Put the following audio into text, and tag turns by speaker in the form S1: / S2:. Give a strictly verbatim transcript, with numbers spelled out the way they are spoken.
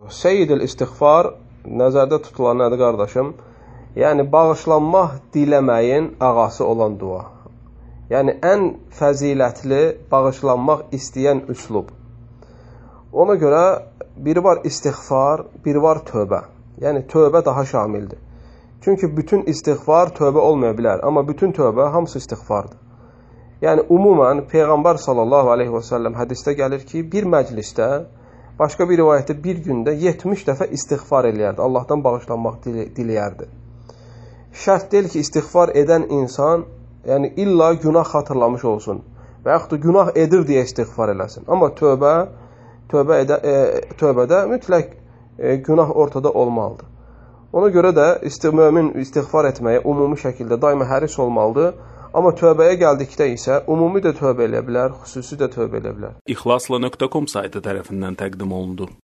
S1: Seyyidül istiğfar nəzərdə tutulan nədir qardaşım? Yəni, bağışlanmaq diləməyin ağası olan dua. Yəni, ən fəzilətli bağışlanmaq istəyən üslub. Ona görə biri var istiğfar, biri var tövbə. Yəni, tövbə daha şamildir. Çünki bütün istiğfar tövbə olmaya bilər, amma bütün tövbə hamısı istiğfardır. Yəni, umumən Peyğəmbər sallallahu aleyhi və səlləm hədisdə gəlir ki, bir məclisdə, başqa bir rivayətdə bir gündə yetmiş dəfə istiğfar eləyərdi, Allahdan bağışlanmaq diləyərdi. Şərt deyil ki, istiğfar edən insan, yəni illa günah xatırlamış olsun və yaxud da günah edir deyə istiğfar eləsin. Amma tövbə, tövbə edə, e, tövbədə mütləq e, günah ortada olmalıdır. Ona görə də isti, mömin istiğfar etməyə umumi şəkildə daima həris olmalıdır. Amma tövbəyə gəldikdə isə umumi də tövbə eləyə bilər, xüsusi də tövbə eləyə bilər.
S2: İxlasla nöqtə com saytı tərəfindən təqdim olundu.